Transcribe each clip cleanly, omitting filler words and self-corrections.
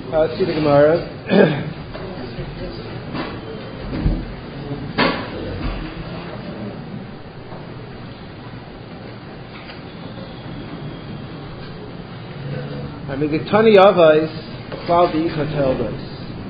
Let's see the Gemara. I mean, the Tani Avais, Cloud the Ikateldos.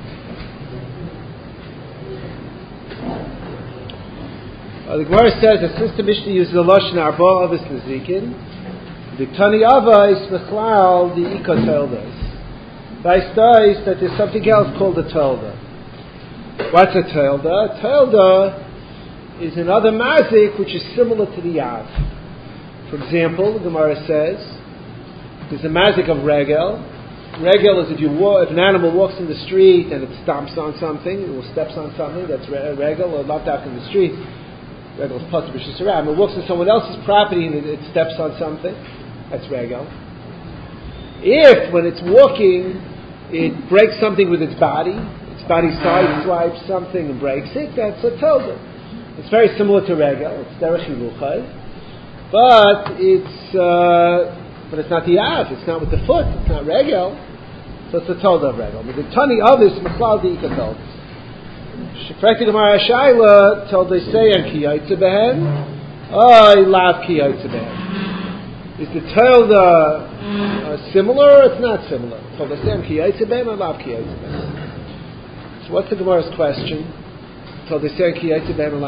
The Gemara says that since the Mishnah uses the Lashon Arba Avos Nezikin, the Tani Avais, Cloud the Ikateldos. Vaistais that there's something else called a Telda. What's a Telda? A Telda is another mazik which is similar to the Yav. For example, the Gemara says, there's a mazik of regel. Regel is if an animal walks in the street and it stomps on something, or steps on something, that's regel, or not out in the street. Regel is possible, it's around. It walks in someone else's property and it steps on something, that's regel. If, when it's walking, it breaks something with its body side swipes something and breaks it, that's a telda. It's very similar to regel, it's derech hiluchai, but it's not the av, it's not with the foot, it's not regel, so it's a telda of regel. But the tani of is machlal di ikatol. Shefrekti Gemara Shaila told they say and ki yaitze behen, I lav ki yaitze behen. Is the telda similar or it's not similar? So what's the Gemara's question? So they say there's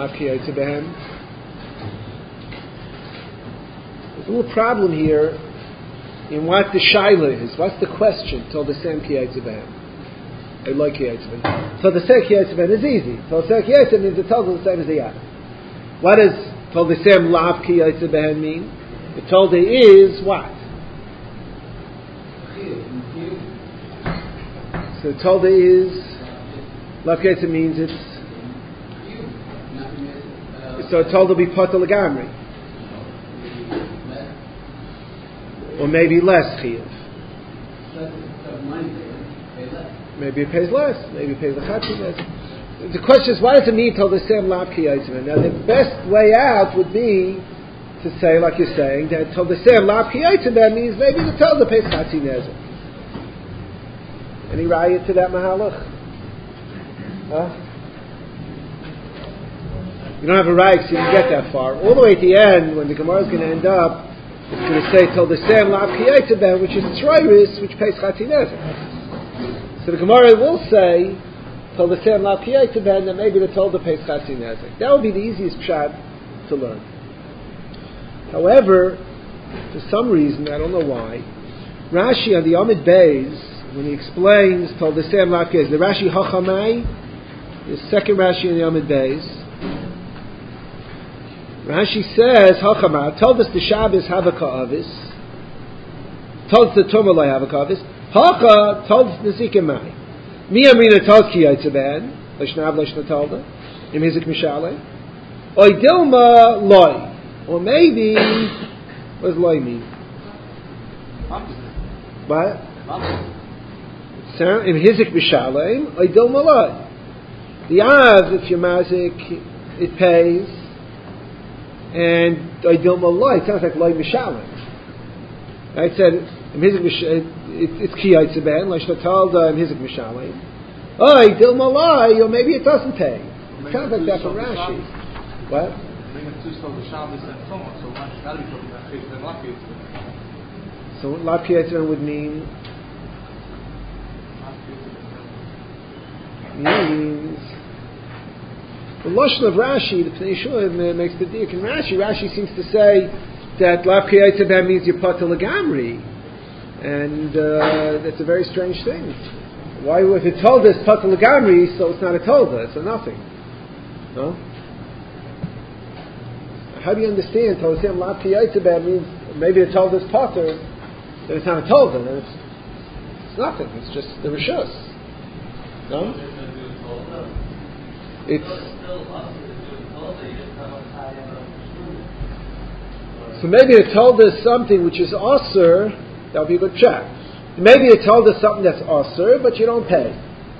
a little problem here in what the shaila is. What's the question? So they say I like kiyatzeben. So the say kiyatzeben is easy. So the say kiyatzeben means the telda the same as the yad. What does so the same lav kiyatzeben mean? The telda is what? So Tolda is Lavketza means it's so Tolda be Pata Lagamri. Or maybe less Chiyav. Maybe it pays less, maybe it pays the Chatzi less. The question is, why does it mean Tolda Sam Lav Kiyatzim? Now the best way out would be to say, like you're saying, that Tolda Sam Lav Kiyatzim means maybe the Tolda pays Chatzi Nezer. Any raya to that mahalach? Huh? You don't have a raya, so you didn't get that far. All the way at the end, when the Gemara is going to end up, it's going to say till the Sam Lav Kiyayteben, which is Troiris, which pays Chatzi Nezer. So the Gemara will say till the Sam Lav Kiyayteben, that maybe the Tolda pays Chatzi Nezer. That would be the easiest pshat to learn. However, for some reason, I don't know why, Rashi on the Amid Beis, when he explains told the same Lav Kiyayteben, the Rashi Hachamai, the second Rashi in the Amid Beis, Rashi says Hachamai told us the Shabbos Havaka Avis, told us the Tumalai Havaka Avis, Hacha told us the Zikimai. Mi Amrina told Kiyayteben, Lashnav Lashna Tolda, Im Hizik Mishaleh, Oidilma Loi, or maybe what does Loi mean? What? In Hizik B'Shalem, Oidil Malay. The Av, if you're Mazik, it pays, and Oidil Malay, it sounds like Loi B'Shalem. I said, in Hizik B'Shalem, it's Ki Yitzeben, like Shnatalda, in Hizik B'Shalem. Oidil Malay, or maybe it doesn't pay. It sounds like that from Rashi. What? So Lav Kiyayteben would mean means the lashon of Rashi, the Pnei Yehoshua makes the diuk in Rashi. Rashi seems to say that Lav Kiyayteben means you're Pata Lagamri, and that's a very strange thing. Why, if it told us Pata Lagamri, so it's not a Tolda, it's a nothing. No? How do you understand? Told Lav Kiyayteben means maybe it told us Pata, then it's not a Tolda, then it's nothing. It's just the Rishus. No? It's so maybe it told us something which is osur. That would be a good check. Maybe it told us something that's osur, but you don't pay.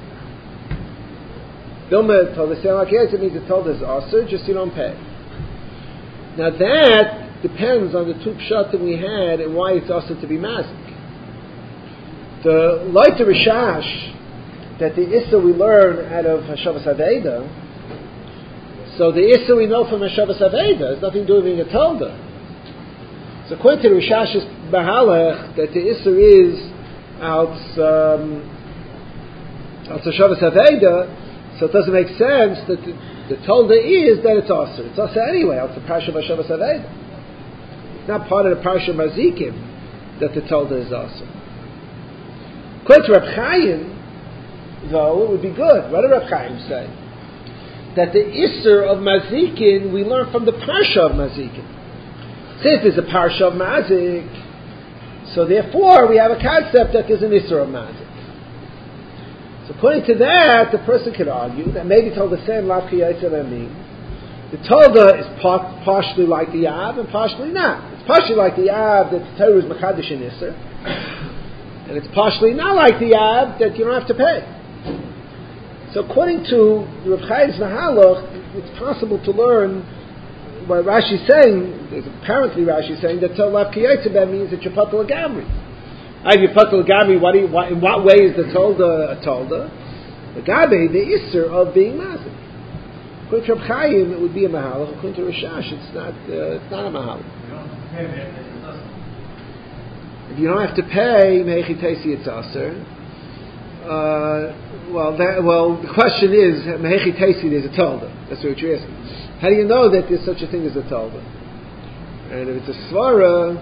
Dilma told us it means it told us osur, just you don't pay. Now that depends on the two pshat that we had and why it's osur to be mazik. The Leiter Rishash, that the Issa we learn out of Hashavas Aveda, so the Issa we know from Hashavas Aveda has nothing to do with being a Tolda. So according to the Rishash's Mahalach, that the Issa is out Hashavas Aveda, so it doesn't make sense that the Tolda is that it's Asr. It's Asr anyway, it's the Parsha of Hashavas Aveda. It's not part of the Parsha Mazikim that the Tolda is Asr. According to Reb Chaim, though, it would be good. What did Reb Chaim say? That the Isser of Mazikin we learn from the Parsha of Mazikin. Since there's a Parsha of Mazik, so therefore we have a concept that there's an Isser of Mazik. So according to that, the person could argue that maybe told the same Lav Kiyotze B'Mim. The Tolda is partially like the Av and partially not. It's partially like the Av that the Torah is Makadosh and Isser. And it's partially not like the Ab that you don't have to pay. So according to Reb Chaim's Mahalach, it's possible to learn what Rashi's saying. Apparently Rashi's saying that Lav Kiyotze means that you're Patul Gamri. You're Patul Gamri, in what way is the Tolda a Tolda? The Gabi, the Isser of being Mazik. According to Reb Chaim, it would be a Mahalach. According to Rishash, it's not a Mahalach. If you don't have to pay, Mehechi Teisi it's Aser. The question is, Mehechi Teisi there's a Tolda. That's what you're asking. How do you know that there's such a thing as a Tolda? And if it's a Svara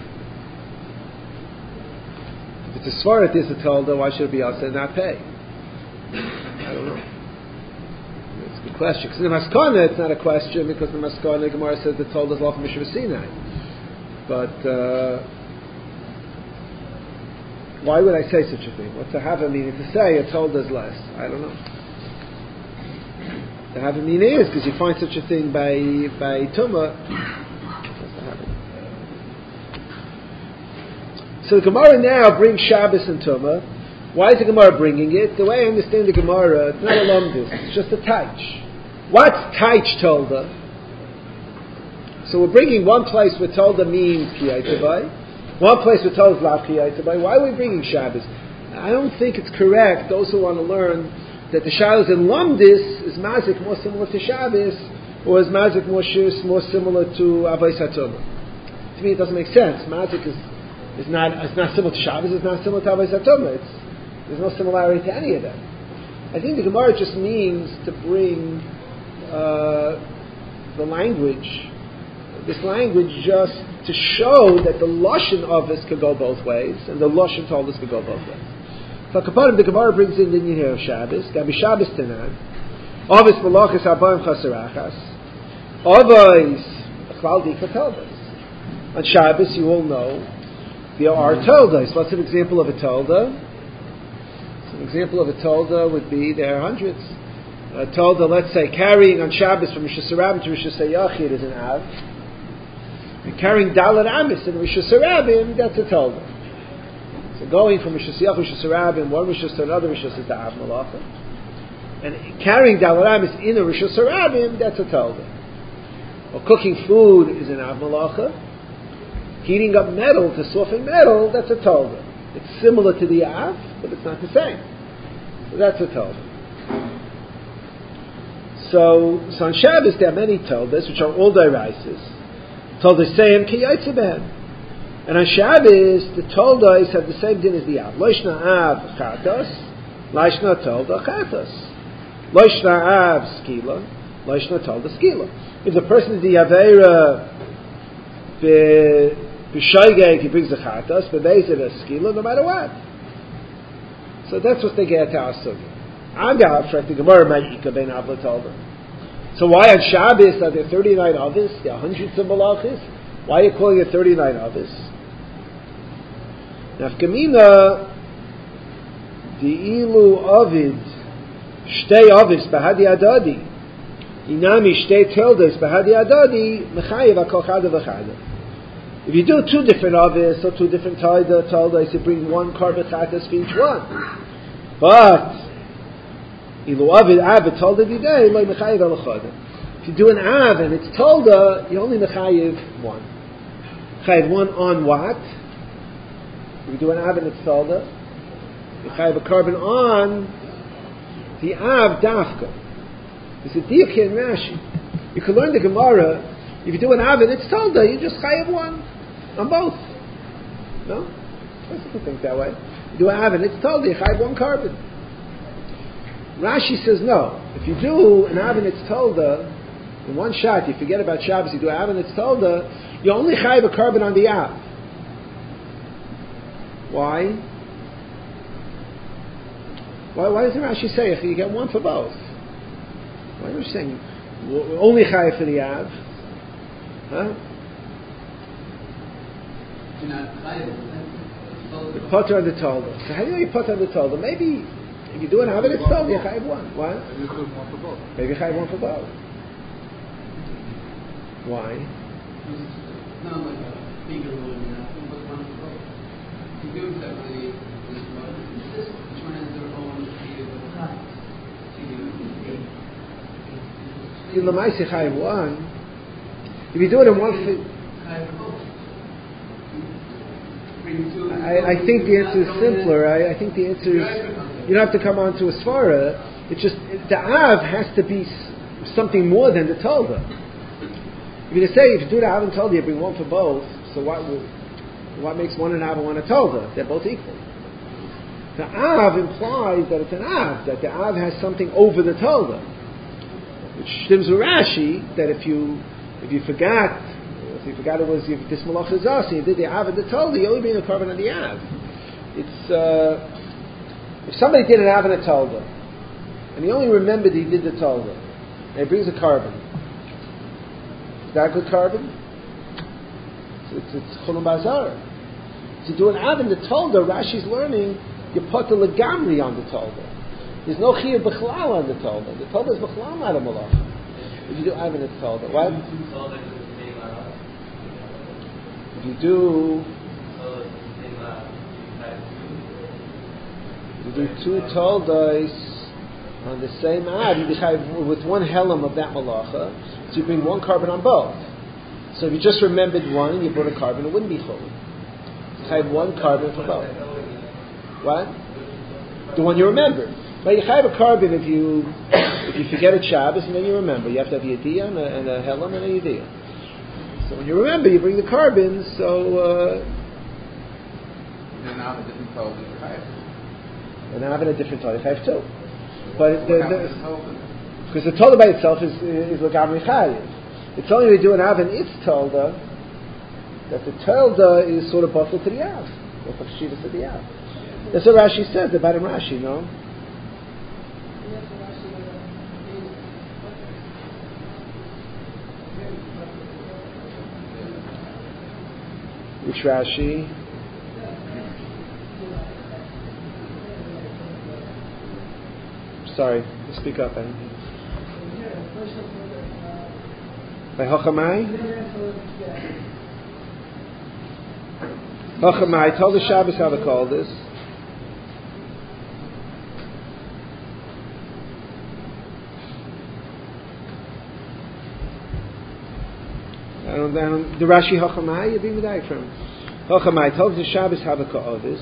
that there's a Tolda, why should it be Aser and not pay? I don't know. That's a good question. Because in the Maskana, it's not a question, because in the Maskana, Gemara says the Tolda is Lachim Mishra Sinai. But why would I say such a thing? What's the Hava meaning to say a Tolda is less? I don't know. The Hava meaning is because you find such a thing by Tumah. What's the Hava? So the Gemara now brings Shabbos and Tumah. Why is the Gemara bringing it? The way I understand the Gemara, it's not a lumdus, it's just a taich. What's taich Tolda? So we're bringing one place where Tolda means Kiyotze B'Mim. One place we're told is Lav Kiyotze B'Mim. Why are we bringing Shabbos? I don't think it's correct, those who want to learn, that the Shabbos in Lumdis is Mazik more similar to Shabbos, or is Mazik more similar to Avos HaTumah. To me it doesn't make sense. Mazik is not similar to Shabbos, it's not similar to Avos HaTumah. There's no similarity to any of them. I think the Gemara just means to bring the language, this language just to show that the Lashon of this could go both ways, and the Lashon told us could go both ways. So the Gemara brings in the Yinher of Shabbos, Gabi Shabbos Tanan, Avis Malachis Abayim Chasarachas, Avis Chlal Dika Toldos. On Shabbos, you all know, there are Toldos. What's an example of a Tolda? An example of a Tolda would be, there are hundreds. A Tolda, let's say, carrying on Shabbos from Rosh Hashanah to Rosh Hashanah is an Av. Carrying Dalet Amis in Rosh Hashanah, that's a Tolda. So going from Rosh Hashanah to Rosh Hashanah, one Rosh Hashanah to another Rosh Hashanah is the Av Malacha. And carrying Dalet Amis in a Rosh Hashanah, that's a Tolda. Or cooking food is an Av Malacha. Heating up metal to soften metal, that's a Tolda. It's similar to the Av, but it's not the same. So that's a Tolda. So on Shabbos there are many Toldas, which are all Dairaisis. Toldas Seyim Kiyotze B'Mim. And on Shabbos, the Toldas have the same din as the Av. Loishna Av Chatos, Loishna Tolda Chatos. Loishna Av Skila, Loishna Tolda Skila. If the person is the Aveira B'Shoigeg, he brings the Chatos, B'Beizeh a Skila, no matter what. So that's what they get to our Sugi. Agav, the Gemara Ma'ika Ben Av Tolda. So why on Shabbos are there 39 Avis? There are hundreds of Malachis. Why are you calling it 39 Avis? Nafkamina, the Ilu Avid, Shtei Avis Bahadi Adadi, Inami Shtei Teldes Bahadi Adadi, Mechayev Akol Chada V'Chada. If you do two different Avis or two different Toldas, you bring one Karbat Chatas for each one. But if you do an Av and it's Tolda, you only Mechayiv one. Mechayiv one on what? If you do an Av and it's Tolda, You chayav a carbon on the av dafka. It's a diuk in Rashi. You can learn the Gemara. If you do an av and it's tolda, you just chayav one on both. No, most people think that way. You do an av and it's tolda, you chayav one carbon. Rashi says no. If you do an av and it's tolda in one shot, you forget about Shabbos. You do an av and it's tolda, you only chayav a carbon on the av. Why? Why doesn't Rashi say if you get one for both? Why are you saying only chayav for the av? Huh? The potter on the tolda. So how do you know you potter on the tolda? Maybe if you do an av and it's tolda, you chayav one. What? Maybe you chayav one for both. Maybe you chayav one for both. Why? It's not like a bigger one, but one for both. You do it separately. Each one has their own In Lamaisi chayav one. If you do it in one, I think the answer is simpler. I think the answer is you don't have to come on to a svara. It's just the av has to be something more than the tolda. If you say if you do the av and tolda, you bring one for both. So what makes one an av and one a tolda? They're both equal. The av implies that it's an av, that the av has something over the tolda. Which stems with Rashi that if you forgot it was this malach is us, and you did the av and the tolda, you only bring a carbon on the av. It's if somebody did an av and a tolda, and he only remembered he did the tolda, and he brings a carbon. Is that a good carbon? It's chulun bazar. To do an av and the tolda, Rashi's learning you put the legamri on the tolda. There's no chiyuv b'chlal on the tolda. The tolda is b'chlal not a malach. If you do av and it's tolda, what? If you do two toldas on the same av, you have with one helam of that malacha, so you bring one carbon on both. So if you just remembered one and you brought a carbon, it wouldn't be chulun. You have one carbon for both. What? The one you remember. But you have a carbon if you forget a Shabbos and then you remember. You have to have a yediyah and a helam and a yediyah. So when you remember, you bring the carbon. So then now have a different tolda for chayav. And now having a different tolda, you have two. But because the tolda by itself is legamri chayav. It's only when you do an av and its tolda that the tolda is sort of bottled to the av, or chashivas to the av. That's what Rashi says about him. Rashi, no. Which Rashi? Sorry, speak up. By Hochamai? Hochamai told the Shabbos how to call this. The Rashi Hochamai, you bring the diagram. Hochamai told the Shabbos how to call this.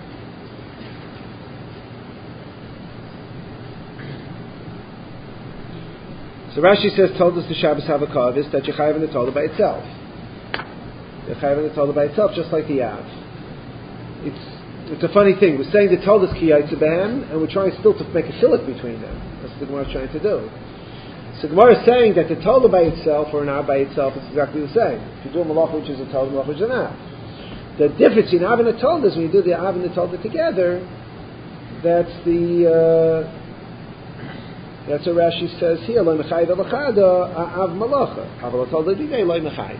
So Rashi says, told us the Shabbos Havakavis that you're chayav in the Torah by itself. You're chayav in the Torah by itself, just like the Av. It's a funny thing. We're saying the Torah is kiyaytze behem, and we're trying still to make a shiluk between them. That's what the Gemara is trying to do. So the Gemara is saying that the Torah by itself or an Av by itself is exactly the same. If you do a malach which is a Torah, malach which is an Av. The difference in Av and the Torah is when you do the Av and the Torah together. That's what Rashi says here. Lo mechayv elachada av malacha. Aval tolda dinei lo mechayv.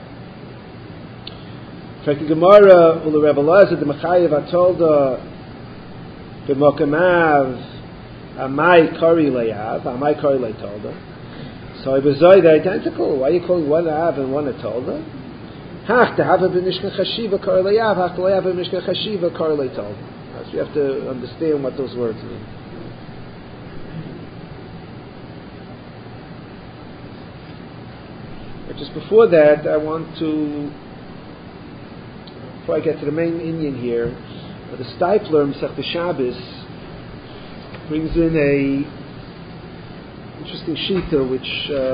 In fact, the Gemara ula Rebbe Elazar the mechayv atolda b'mokamav amai kari le'av amai kari le'tolda. So it was they're identical. Why are you calling one av and one a tolda? Hach to have a b'mishkan chashiva kari le'av. Hach to have a b'mishkan chashiva kari le'tolda. So you have to understand what those words mean. Just before that, before I get to the main Indian here, The Stipler, Masechta Shabbos, brings in a interesting shita which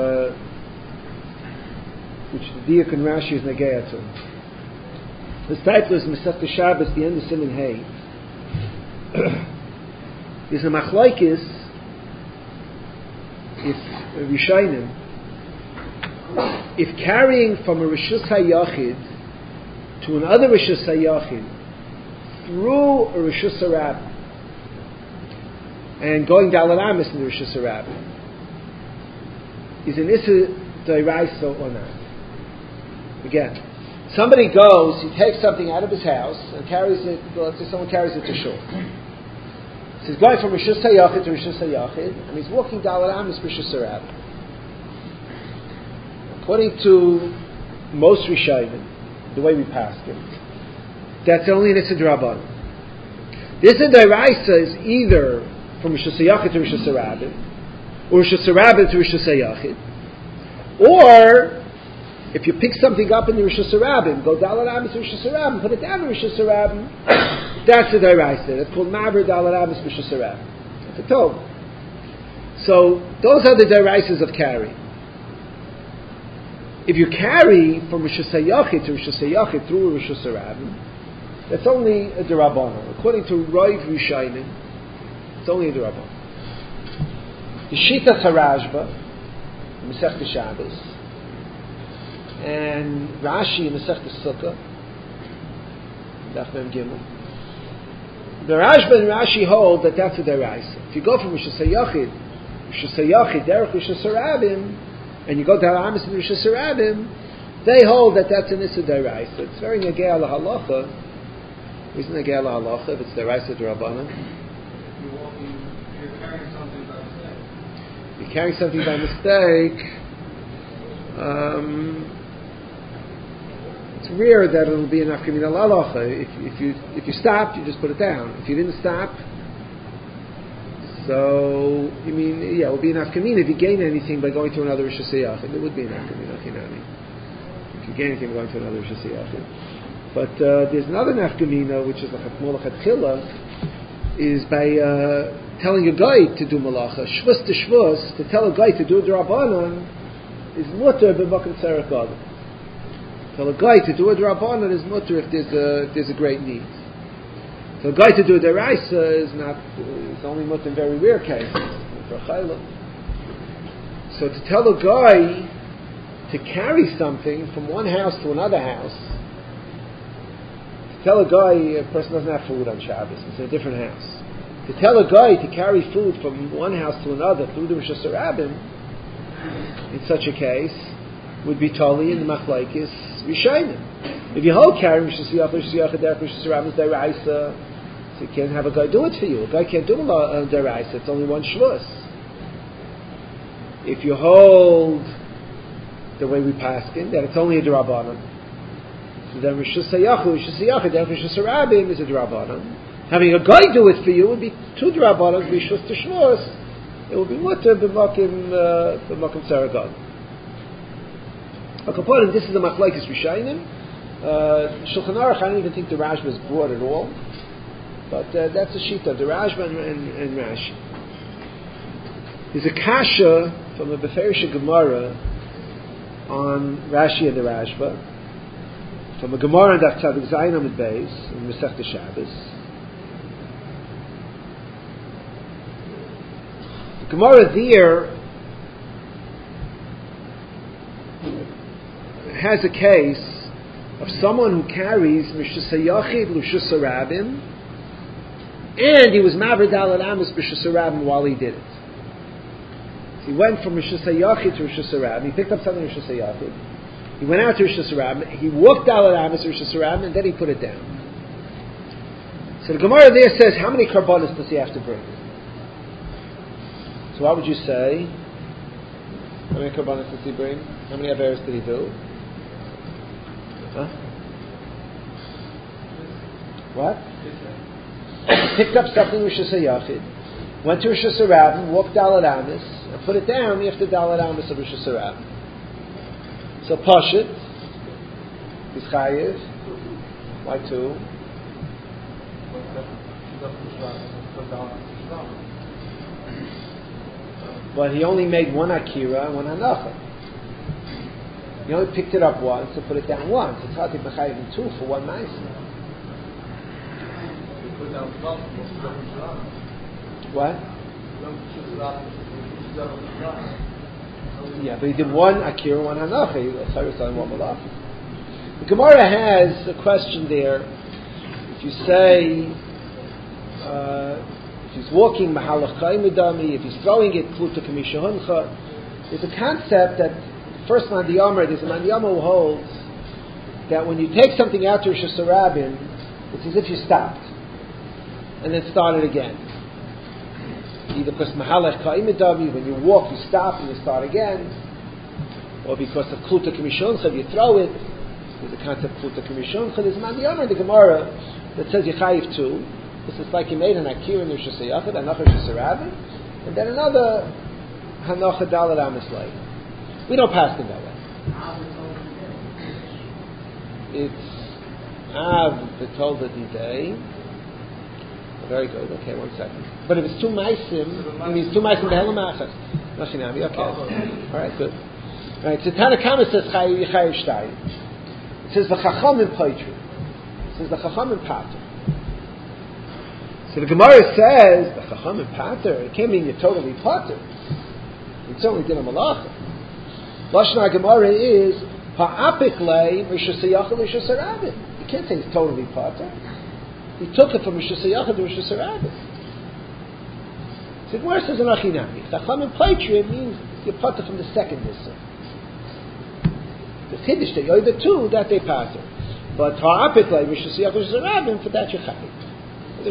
the Diak and Rashi is negaya to. The Stipler is Masechta Shabbos, the end of Siman Hay. There's a machlokes if carrying from a Rishus HaYachid to another Rishus HaYachid through a Rishus HaRabbi and going Daled Amos in the Rishus HaRabbi is an Issa D'Oraisa or not? Again, somebody goes, he takes something out of his house and carries it, let's say someone carries it to shul. So he's going from Rishus HaYachid to Rishus HaYachid and he's walking Daled Amos Rishus HaRabbi. According to most Rishonim, the way we pass it, that's only an Issa D'Rabbanan. The Issa D'Oraisa is either from Rishus HaYachid to Rishus HaRabbi, or Rishus HaRabbi to Rishus HaYachid, or if you pick something up in the Rishus HaRabbi, go Daled Amos to Rishus HaRabbi, put it down in Rishus HaRabbi, that's the D'Oraisa. That's called Maver Daled Amos Rishus HaRabbi. That's a Tov. So those are the D'Oraisas of carrying. If you carry from Rishus HaYachid to Rishus HaYachid through Rishus HaRabbi, that's only a D'Rabbanan. According to Roiv Rishonim, it's only a D'Rabbanan. The Shitas HaRashba, Masechta Shabbos, and Rashi in Masechta Sukkah, Daf Mem Gimel. The Rashba and Rashi hold that that's a D'Oraisa. If you go from Rishus HaYachid, Derech Rishus HaRabbi, and you go to Halamis and Rishus HaRabbi, they hold that that's an Issa D'Oraisa. It's very negei la halacha. Isn't negei la halacha if it's D'Oraisa D'Rabbanan? You're carrying something by mistake. You're carrying something by mistake. It's rare that it'll be an afkamina la halacha. If you stopped, you just put it down. If you didn't stop, so it would be an afkamina if you gain anything by going to another Rishus HaYachid. It would be an afkamina chinami. If you gain anything by going to another Rishus HaYachid. But there's another nafkamina which is like a molach atchila, is by telling a guy to do malacha, shvus to shvus, to tell a guy to do a D'Rabbanan is mutter b'makom tzarech gadol. Tell a guy to do a D'Rabbanan is mutter if there's a great need. So a guy to do a D'Oraisa is only mutter in very rare cases for chayla. So to tell a guy to carry something from one house to another house, to tell a guy, a person doesn't have food on Shabbos, it's in a different house. To tell a guy to carry food from one house to another through the Rishus HaRabbi, in such a case, would be totally in the machlokes Rishonim. If you hold carrying Rishus HaYachid, Derech Rishus HaRabbi is D'Oraisa, so you can't have a guy do it for you. A guy can't do a D'Oraisa, it's only one shvus. If you hold the way we paskin, that it's only a D'Rabbanan, so then Rishus HaYachid, Derech Rishus HaRabbi is a D'Rabbanan. Having a guy do it for you would be two D'Rabbanan, be shvus to shvus. It will be mutter b'makom tzarech gadol. This is the machlokes Rishonim. Shulchan Aruch, I don't even think the Rashba is broad at all, but that's a shita of the Rashba and Rashi. There's a kasha from the Beferish Gemara on Rashi and the Rashba, from a Gemara that Tzadik Zayin Amud Beis in Masechta Shabbos. The Gemara there has a case of someone who carries Rishus HaYachid, Rishus HaRabbi, and he was Maver Daled Amos Rishus HaRabbi while he did it. So he went from Rishus HaYachid to Rishus HaRabbi, he picked up something Rishus HaYachid, he went out to Rishus HaRabbi, he walked Daled Amos Rishus HaRabbi, and then he put it down. So the Gemara there says, how many karbonos does he have to bring? So what would you say? How many karbonos does he bring? How many averos did he do? Huh? What? He picked up something Rishus HaYachid, went to Rishus HaRabbi, walked Daled Amos, and put it down after Daled Amos of Rishus HaRabbi. So Pashit is Chayiv. Why two? But he only made one akira and one hanacha. He only picked it up once and put it down once. It's hard to be mechayiv in two for one ma'aser. What? Yeah, but he did one akira, one hanacha. He was telling one malach. The Gemara has a question there. If you say, if he's walking mahalach chaimidami, if he's throwing it kluta kamisha huncha, there's a concept that first man the Yomer, there's a man the Yomer who holds that when you take something out to Rosh Hashanah, it's as if you stopped and then started again. Either because mahalach chaimidami, when you walk you stop and you start again, or because of kluta kamisha huncha you throw it. There's a concept kluta kamisha huncha. There's a man the Yomer in the Gemara that says Yechayiv too. This is like he made an akir in Rosh Hashanah, hanacha Rosh Hashanah, and then another hanacha dalet amislay. We don't pass them that way. It's av b'tolda diday. Very good. Okay, 1 second. But if it's two meisim, it means two meisim behelam achas. Nashinami. Okay. All right. Good. All right. So Tanakama says chayiv shtayim. It says the chachamim paitru. It says the chachamim pater. So the Gemara says the chachamim pater. It can't mean you're totally pater. It certainly did a malacha. Lashon Gemara is ha'apik lei mishasayachal mishasarabim. You can't say it's totally pater. He took it from mishasayachal to mishasarabim. So the Gemara says an achinami. Chachamim pater means you're pater from the second nissan. The Chiddush that you're the two that they pater. But ha'apik lei mishasayachal mishasarabim for that you're chayiv. So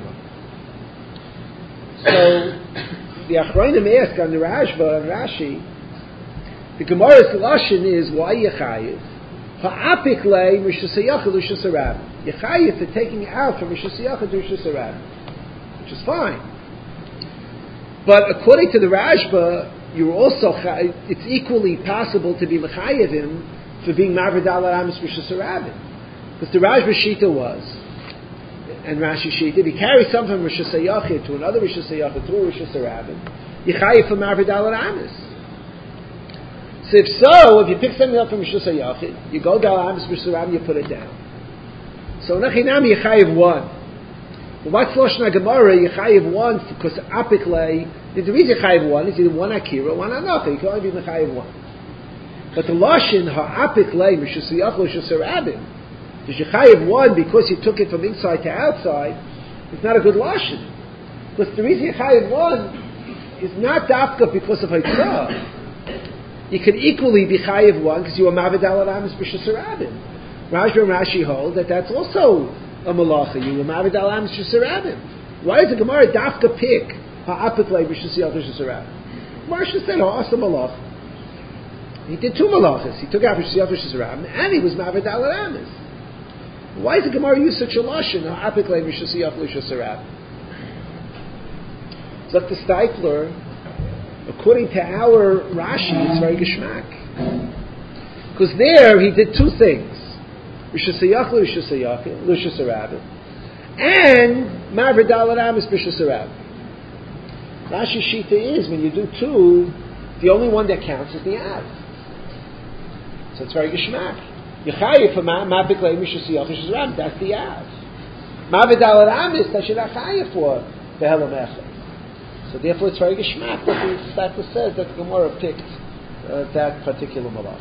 the Achronim ask on the Rashba and Rashi, the Gemara's lashon is why Yechayiv? Ha'apik lei mishasayachal l'shasarab. Yechayiv for taking it out from mishasayachal to l'shasarab, which is fine. But according to the Rashba, you're also it's equally possible to be mechayiv him for being mavrid al amis mishasarab, because the Rashba shita was. And Rashi Shita, if he carries something from Rosh Hashanah to another Rosh Hashanah to a Rosh Hashanah, Yechayiv from Mavrid al Amis. So if you pick something up from Rosh Hashanah, you go down Amis Rosh Hashanah, you put it down. So Nachinami Yechayiv one. But what's Lashon Gemara? Yechayiv one because Apik lei. The reason Yechayiv one is either one Akira, one Anacha. You can only be Yechayiv one. But the Lashon Ha'apik lei Rosh Hashanah Rosh Hashanah. The Yechayiv one because you took it from inside to outside is not a good lashon. Because the reason Yechayiv one is not dafka because of Haitzah. You could equally be Chayiv one because you are Mavid al Aramis b'Shasarabim. Rashba and Rashi hold that that's also a malacha. You were Mavid al Aramis b'Shasarabim. Why does the Gemara dafka pick Ha'apik lei b'Shasarabim? Marsha said Ha'asa malacha. He did two malachas. He took out b'Shasarabim and he was Mavid al Aramis. Why does the Gemara use such a lashon? Ha'apik lei mishasiyach l'shasarab. Dr. Steipler, according to our Rashi, it's very geshmak. Because there he did two things: mishasiyach l'shasarab, and mavrid al aramis b'shasarab. Rashi shita is when you do two, the only one that counts is the av. So it's very geshmak. Yechayiv for ma'apik lei mishasiyach l'shasarab. That's the av. Mavid al aramis that should chayiv for the helam echad. So therefore, it's very geshmak that the Stapler says that the Gemara picked that particular malach.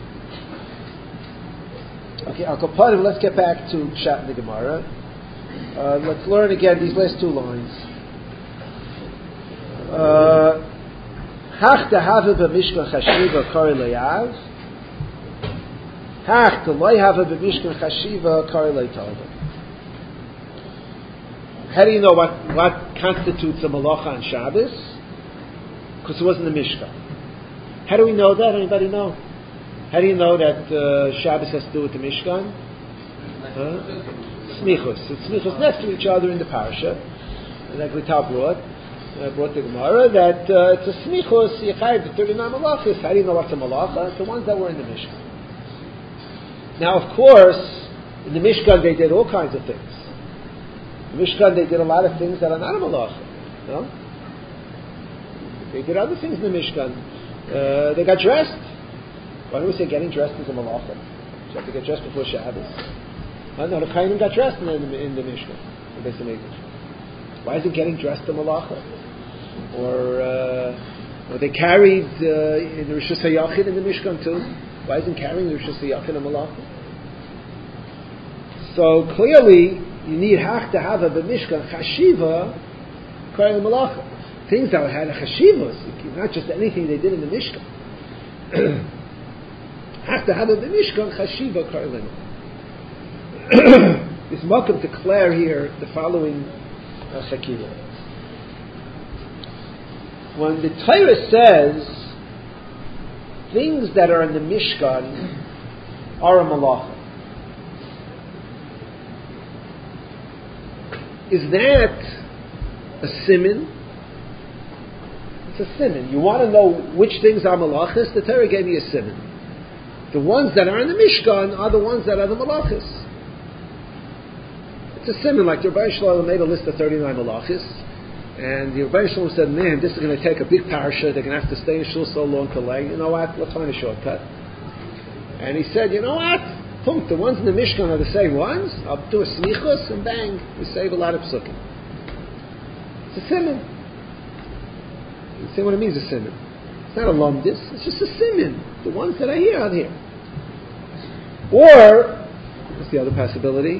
Okay, Al Kapanim, let's get back to Pshat in the Gemara. Let's learn again these last two lines. Hach dehava b'mishkan chashiva kari le'av. Hach deloy b'mishkan chashiva kari le'tova. How do you know what constitutes a malacha on Shabbos? Because it wasn't a Mishkan. How do we know that? Anybody know? How do you know that Shabbos has to do with the Mishkan? Smichus. It's smichus next to each other in the parasha. Like Lital brought the Gemara, that it's a smichus, Yechayiv, the 39 malachas. How do you know what's a malacha? It's the ones that were in the Mishkan. Now, of course, in the Mishkan they did all kinds of things. The Mishkan, they did a lot of things that are not a malacha. No? They did other things in the Mishkan. They got dressed. Why do we say getting dressed is a malacha? You have to get dressed before Shabbos. No, the Kohanim got dressed in the Mishkan, in Beis Hamikdash. Why is it getting dressed a malacha? Or they carried the Rishus HaYachid in the Mishkan too. Why isn't carrying the Rishus HaYachid a malacha? So clearly, you need to have a b'mishkan chashiva, carrying the malacha. Things that had a chashivas, not just anything they did in the Mishkan. Have to have a b'mishkan chashiva carrying. It's Malcolm to declare here the following chakira. When the Torah says things that are in the Mishkan are a malacha, is that a siman? It's a siman. You want to know which things are malachas? The Torah gave you a siman. The ones that are in the Mishkan are the ones that are the malachas. It's a siman, like the Rebbeinu Shalom made a list of 39 malachas, and the Rebbeinu Shalom said, man, this is going to take a big parasha, they're going to have to stay in shul so long to lay. You know what? Let's find a shortcut. And he said, you know what? The ones in the Mishkan are the same ones. I'll do a smichus and bang, we save a lot of psukim. It's a siman. You see what it means, a siman. It's not a lumdis, it's just a siman. The ones that are here are here. Or, what's the other possibility?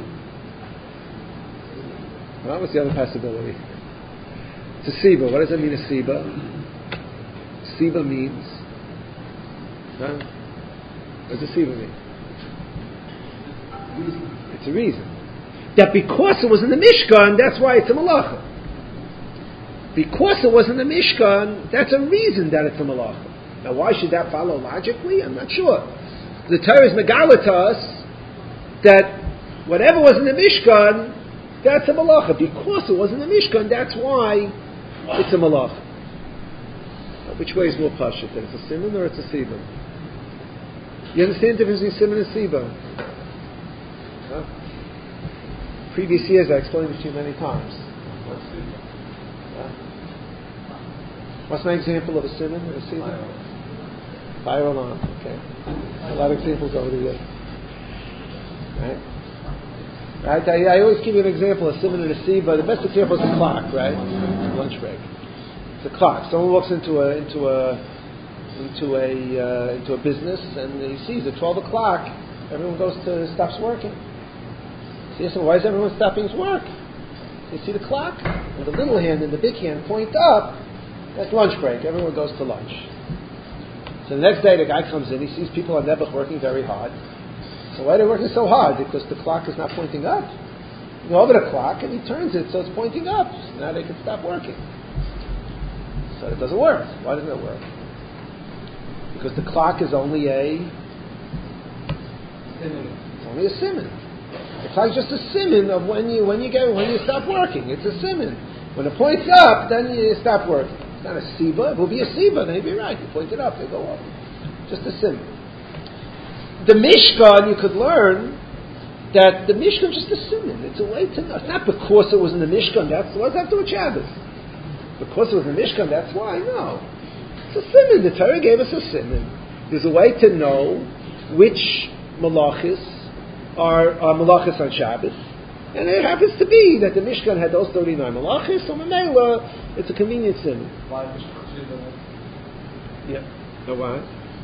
Well, what's the other possibility? It's a siba. What does that mean, a siba? Siba means, what does a siba mean? It's a reason. That because it was in the Mishkan, that's why it's a malacha. Because it was in the Mishkan, that's a reason that it's a malacha. Now why should that follow logically? I'm not sure. The Torah is megala to us that whatever was in the Mishkan, that's a malacha. Because it was in the Mishkan, that's why it's a malacha. Now, which way is more pashut? That it's a siman or it's a siba? You understand the difference between siman and siba? Previous years I explained it to you many times. What's my example of a siman and a siba? Fire alarm. Okay. A lot of examples over the years. Right? I always give you an example, a siman and a siba. The best example is a clock, right? Lunch break. It's a clock. Someone walks into a business and he sees at 12 o'clock everyone stops working. So you say, why is everyone stopping work? You see the clock, and the little hand and the big hand point up. That's lunch break. Everyone goes to lunch. So the next day the guy comes in, he sees people on Nebuch working very hard. So why are they working so hard? Because the clock is not pointing up. You go over the clock and he turns it so it's pointing up. So now they can stop working. So it doesn't work. Why doesn't it work? Because the clock is only a siman. The clock is just a siman of when you stop working. It's a siman. When it points up, then you stop working. It's not a siba. It will be a siba. Then you'd be right. You point it up, they go up. Just a siman. The Mishkan, you could learn that the Mishkan is just a siman. It's a way to know. It's not because it was in the Mishkan. What does that do with Shabbos? Because it was in the Mishkan, that's why. No. It's a siman. The Torah gave us a siman. There's a way to know which malachis are malachis on Shabbos. And it happens to be that the Mishkan had those 39 malachis, so Mamela, it's a convenient siman. Why Mishkan? Yeah. No, why?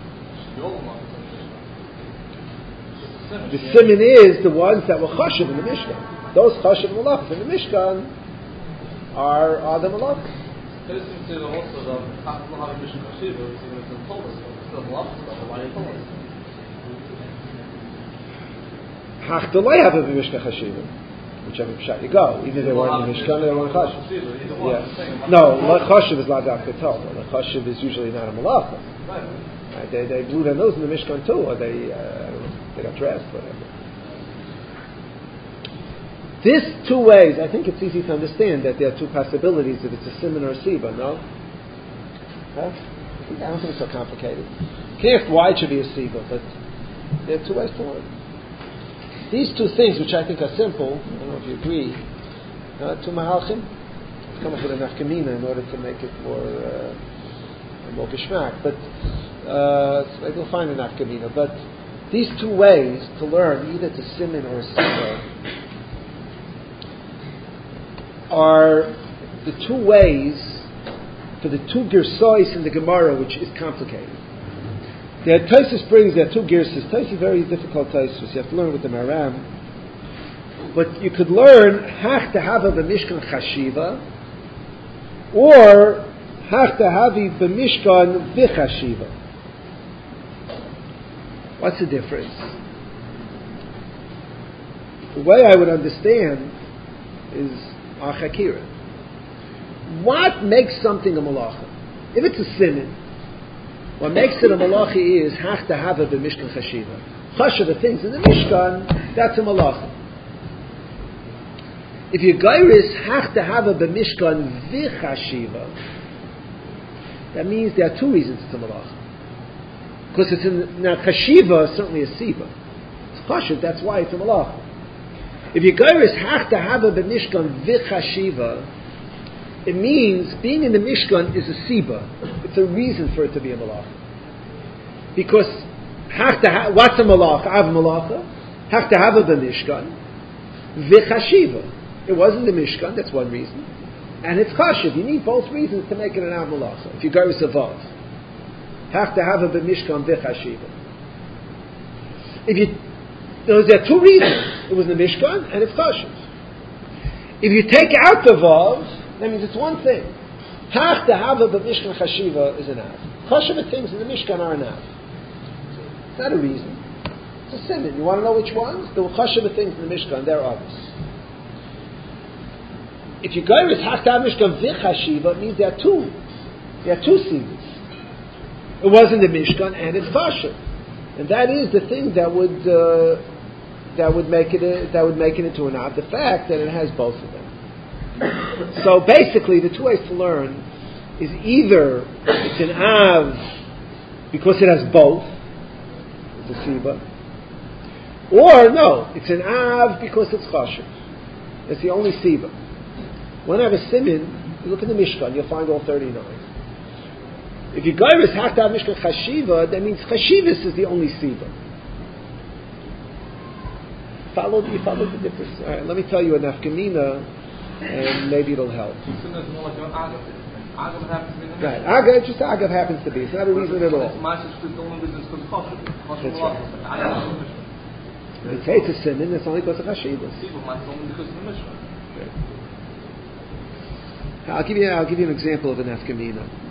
The siman is the ones that were chashiv in the Mishkan. Those chashiv malachis in the Mishkan are the malachis. It seems to also the Mishkan chashiv, it's told us, it's the malachis, why you told us. Hachtalei have a Mishkan chashiv. Whichever pshat you go, either they were in the Mishkan or they were in chashiv. Yeah. No, chashiv is la dafka tov. The chashiv is usually not a malacha. They blew their nose in the Mishkan too, or they got dressed, whatever. This two ways, I think it's easy to understand that there are two possibilities, that it's a siman or a siba, no? Huh? I don't think it's so complicated. You can't ask why it should be a siba, but there are two ways to learn. These two things, which I think are simple, I don't know if you agree, Two mahalchim. Let's come up with a nafkamina in order to make it more geschmack. But so maybe we'll find a nafkamina. But these two ways to learn, either to siman or siba, are the two ways for the two girsois in the Gemara, which is complicated. The Tosfos brings there two girsos. Tosfos is very difficult Tosfos. You have to learn with the Maram. But you could learn hach tehava b'mishkan chashiva, or hach tehavi b'mishkan v'chashiva. What's the difference? The way I would understand is achakira. What makes something a malacha? If it's a siman, what makes it a malacha is hach tehava b'mishkan chashiva. Chashiva things in the mishkan, that's a malacha. If you gairis hach tehava b'mishkan v'chashiva, that means there are two reasons it's a malacha. Because it's in now chashiva is certainly a siba. It's chashiv, that's why it's a malacha. If you gairis hach tehava b'mishkan v'chashiva, it means being in the Mishkan is a siba. It's a reason for it to be a malacha. Because what's a malacha? I have a malacha. Hach tehava b'mishkan v'chashiva. It wasn't the Mishkan, that's one reason. And it's kashiv. You need both reasons to make it an av malacha. If you go with Savav. Hach tehava b'mishkan v'chashiva. There are two reasons. It was the Mishkan and it's kashiv. If you take out the Vav, that means it's one thing. Hach tehava b'mishkan chashiva is an av. Kashiva things in the Mishkan are an av. It's not a reason. It's a siman. You want to know which ones? There were kashiva things in the Mishkan. There are others. If you go with hach tehava b'mishkan v'chashiva, it means there are two. There are two sivas. It was in the Mishkan and it's kashiv, and that is the thing that would make it into an av. The fact that it has both of them. So basically, the two ways to learn is either it's an av because it has both, it's a siba, or no, it's an av because it's chashiv. It's the only siba. When I have a siman, you look in the Mishkan, you'll find all 39. If you go with hach tehava b'mishkan chashiva, that means chashivas is the only siba. You follow the difference. All right, let me tell you a nafkamina, and maybe it'll help. Right, agav, just agav happens to be. It's not a reason at all. That's right. They say it's a siman, it's only because of chashivas. I'll give you an example of an nafkamina.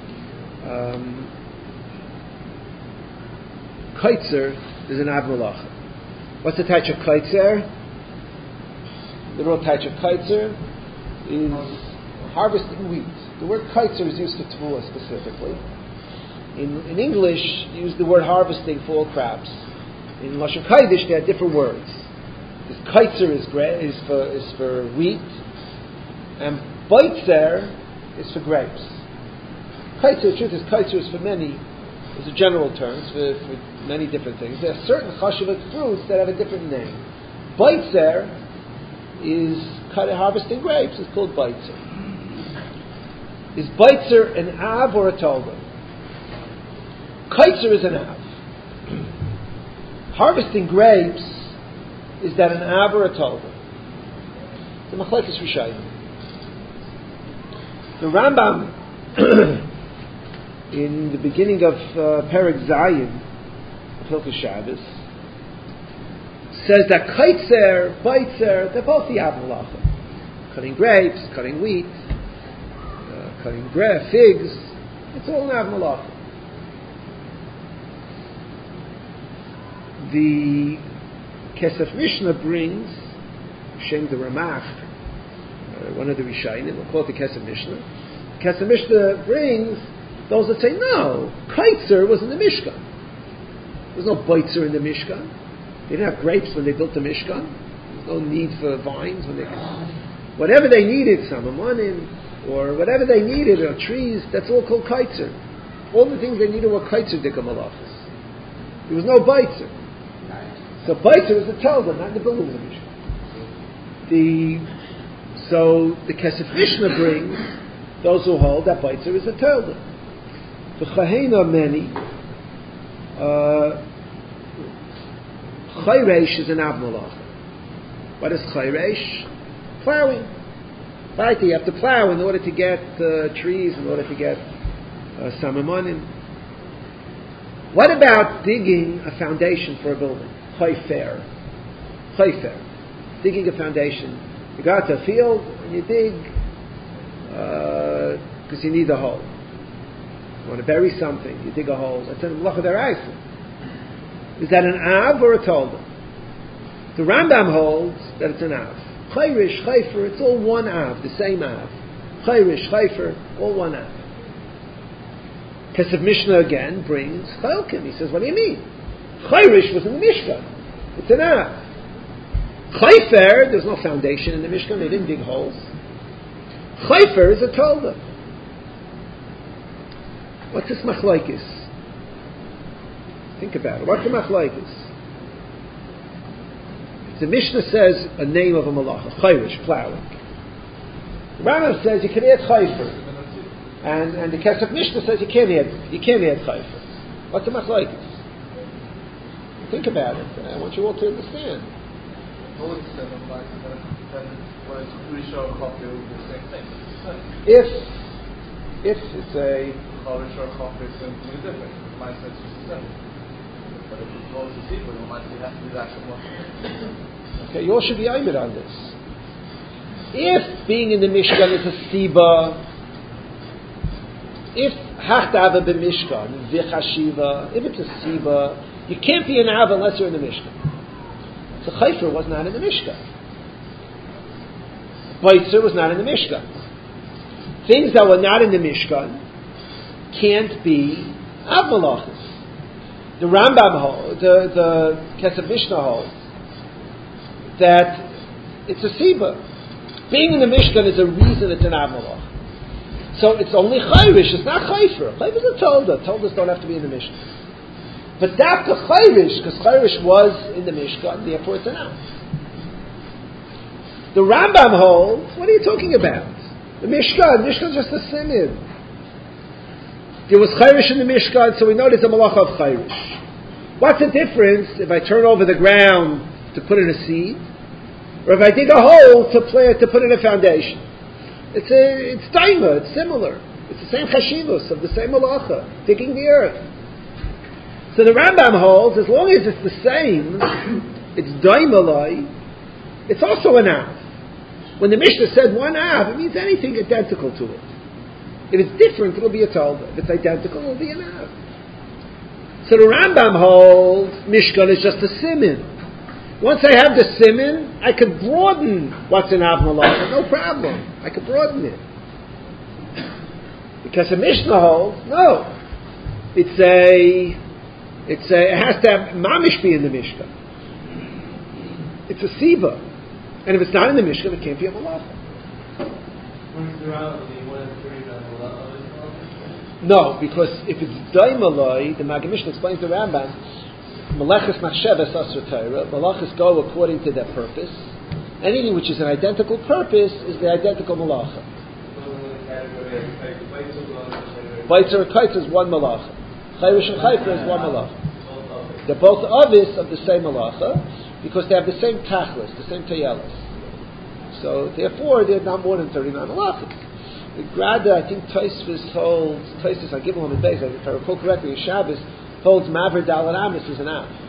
Kaitzer is an av malacha. What's the type of kaitzer? The real type of kaitzer is harvesting wheat. The word kaitzer is used for tevuah specifically. In English, you use the word harvesting for all crops. In Lashon Kodesh, there are different words. This kaitzer is for wheat, and boitzer is for grapes. Kaitzer, the truth is, kaitzer is for many. It's a general term for many different things. There are certain chashivat fruits that have a different name. Boitzer is harvesting grapes. It's called boitzer. Is boitzer an av or a tolda? Kaitzer is an av. Harvesting grapes, is that an av or a tolda? The machlekes rishayim. The Rambam in the beginning of Perek Zayin of Hilchos Shabbos says that kaitzer, boitzer, they're both the av malacha. Cutting grapes, cutting wheat, cutting figs, it's all an av malacha. The Kesef Mishnah brings Shem the Ramach, one of the Rishayim, we'll call it the Kesef Mishnah. Kesef Mishnah brings those that say, no, kaitzer was in the Mishkan. There's no boitzer in the Mishkan. They didn't have grapes when they built the Mishkan. There's no need for vines. Whatever they needed, samamonim, or whatever they needed, or trees, that's all called kaitzer. All the things they needed were kaitzer dika malachas. There was no boitzer. So boitzer was the Talmud, not the building of the Mishkan. So the Kesef Mishnah brings those who hold that Baitzer is a Tolda. The Chahena many Chayresh is an Av Malacha. What is Chayresh? Plowing. Right, you have to plow in order to get trees, in order to get Samamonim. What about digging a foundation for a building? Chayfer. Digging a foundation. You go out to a field and you dig because you need a hole. You want to bury something, you dig a hole. That's a Malacha D'Oraisa. Is that an Av or a Tolda? The Rambam holds that it's an Av. Chayrish, Chayfer, it's all one Av, the same Av. Chayrish, Chayfer, all one Av. Kesef Mishnah again brings Chalkim. He says, what do you mean? Chayrish was in the Mishkan. It's an Av. Chayfer, there's no foundation in the Mishkan, they didn't dig holes. Chayfer is a Tolda. What's this machlokes? Think about it. What's the machlokes? The Mishnah says a name of a malacha, chayrish, plowing. The Rambam says you can add chayfer, and the Kesef Mishnah says you can't add chayfer. What's the machlokes? Think about it. I want you all to understand. What would you say about then when it's Risha or Chofi, it would be the same thing? If it's a Risha or Chofi, it's going to be different. It might say it's just the same. But if it's close to people, it might have to be that one. Okay, you all should be aimed on this. If being in the Mishkan is a Siba, if Hachtava b'Mishkan, V'chashiva, if it's a Siba, you can't be an Av unless you're in the Mishkan. So Chayfer was not in the Mishkan. Baitzer was not in the Mishkan. Things that were not in the Mishkan can't be Av Malachas. The Rambam holds, the Kesef Mishnah holds, that it's a Siba. Being in the Mishkan is a reason it's an Av Malach. So it's only Chayrish, it's not Chayfer. Chayfer is a Tolda. Toldas don't have to be in the Mishkan. But Dafka Chayrish, because Chayrish was in the Mishkan, therefore it's an Av. The Rambam holds, what are you talking about? The Mishkan is just a Simid. There was Chayrish in the Mishkan, so we know there's a Malacha of Chayrish. What's the difference if I turn over the ground to put in a seed, or if I dig a hole to put in a foundation? It's daima, it's similar. It's the same chashivus of the same Malacha, digging the earth. So the Rambam holds, as long as it's the same, it's daimalai, it's also an Av. When the Mishnah said one Av, it means anything identical to it. If it's different, it'll be a Tolda. If it's identical, it'll be an Av. So the Rambam holds Mishkan is just a Simin. Once I have the Simin, I could broaden what's in Av Malacha, no problem. I could broaden it. Because the Mishnah holds, no. It has to have Mamish be in the Mishkan. It's a Siba. And if it's not in the Mishkan, it can't be a Malacha. No, because if it's Daimalai, the Maggid Mishnah explains the Rambam, Malachas Machshavas Asur Torah, Malachas go according to their purpose. Anything which is an identical purpose is the identical Malacha. Baitzer and Kaitz is one Malacha. Chayrish and Chayfer is one Malacha. They're both obvious of the same Malacha because they have the same Tachlis, the same Tayelis. So therefore, they're not more than 39 Malachas. The Grada, I think Tosfos holds, Tosfos on Gimel and Beis, if I recall correctly, Shabbos holds Maver Dalet Amos is an Av.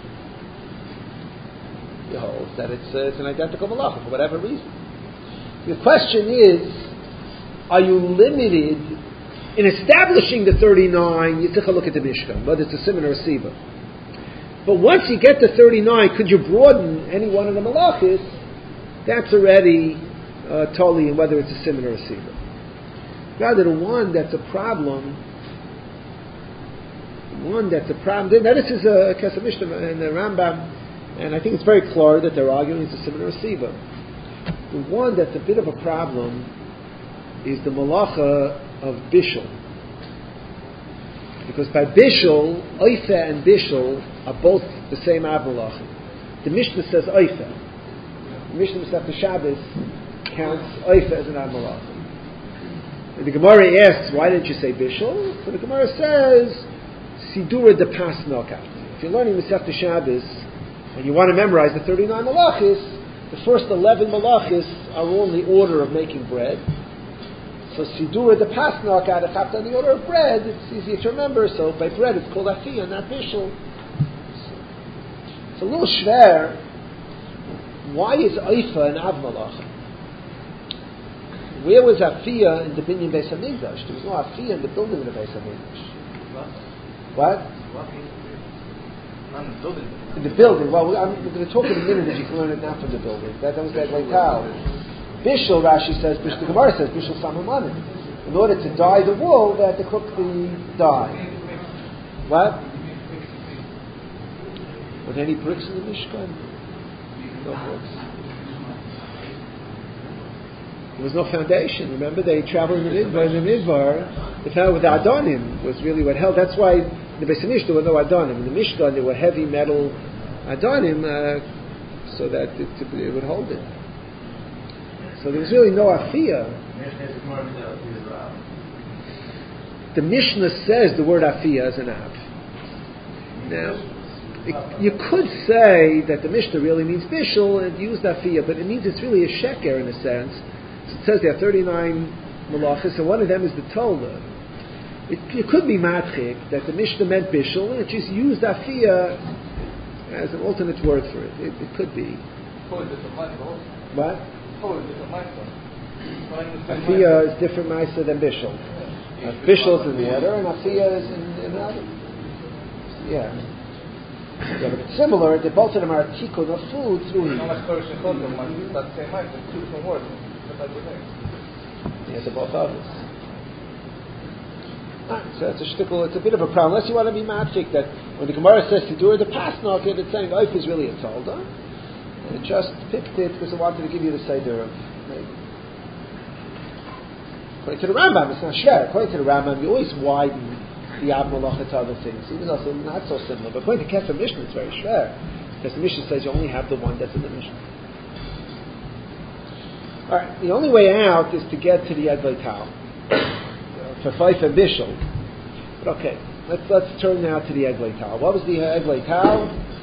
He holds that it's an identical Malacha for whatever reason. The question is, are you limited in establishing the 39? You take a look at the Mishkan, whether it's a Siman or a Siba. But once you get to 39, could you broaden any one of the Malachas? That's already totally in whether it's a Siman or a Siba. Rather, the one that's a problem. Now this is a Kesef Mishnah and the Rambam, and I think it's very clear that they're arguing it's a similar Siva. The one that's a bit of a problem is the Malacha of Bishul. Because by Bishul, Oifa and Bishul are both the same Av Malacha. The Mishnah says Oifa. The Mishnah Masechta Shabbos counts Oifa as an Ad Malachim. And the Gemara asks, why didn't you say Bishul? So the Gemara says, Sidura de Pas Nokat. If you're learning Masechta Shabbos, and you want to memorize the 39 Malachis, the first 11 Malachis are all in the order of making bread. So Sidura de Pas Nokat, if after the order of bread, it's easier to remember. So by bread it's called Afiyah, not Bishul. It's a little schwer. Why is Oifa an Av Malachim? Where was Afiyah in the Binyan Beis HaMikdash? There was no Afiyah in the building of the Beis HaMikdash. What? In the building. Well, we're going to talk in a minute that you can learn it now from the building. That was that Leital. Bishul, Rashi says, the Gemara says, Bishul Samamanim. In order to dye the wool, they had to cook the dye. What? Were there any bricks in the Mishkan? No bricks. There was no foundation. Remember, they traveled in the Midbar. They found with the Adonim was really what held. That's why in the Beis Hamikdash there were no Adonim. In the Mishkan there were heavy metal Adonim, so that it would hold it. So there was really no Afiyah. The Mishnah says the word Afiyah as an Av. Now, you could say that the Mishnah really means Bishul and used Afiyah, but it means it's really a sheker in a sense. So it says there are 39 Malachis, and one of them is the Torah. It could be Matchik, that the Mishnah meant Bishul, and it just used Afiyah as an alternate word for it. It could be. What? Afiyah is different Maisa than Bishul. Bishul is in water, and Afiyah is in water. Yeah. Yeah, but it's similar. Both of them are tikkun of food through heat. Yeah, they're both others. So it's a shtickle. It's a bit of a problem. Unless you want to be matchik that when the Gemara says to do it, the pasnok, it's saying Oif is really a tolda, and it just picked it because it wanted to give you the seder of. According to the Rambam, it's not share. According to the Rambam, you always widen the Av Malacha to other things, even though it's not so similar. But according to Keter Mishnah, it's very share, because the Mishnah says you only have the one that's in the Mishnah. All right, the only way out is to get to the Eglei Tal for Fife and Bishul. But okay, let's turn now to the Eglei Tal. What was the Eglei Tal?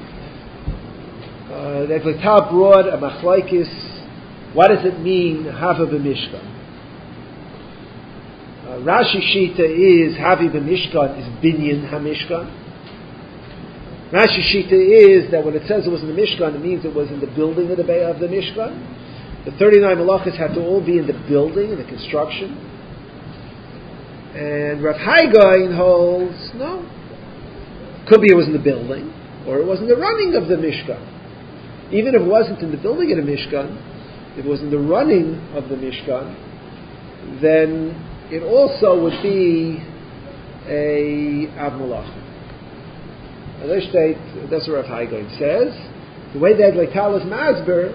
The Eglei Tal brought a machlaikis. What does it mean, Hava b'Mishkan? Rashi Shita is Havi b'Mishkan is Binyan HaMishkan. Rashi Shita is that when it says it was in the Mishkan, it means it was in the building of the Mishkan. The 39 Malachas had to all be in the building, in the construction. And Rav Haigain holds, no. Could be it was in the building, or it was in the running of the Mishkan. Even if it wasn't in the building of the Mishkan, if it was in the running of the Mishkan, then it also would be a Av Malachim. That's what Rav Haigain says. The way that Eglei Tal is Masber,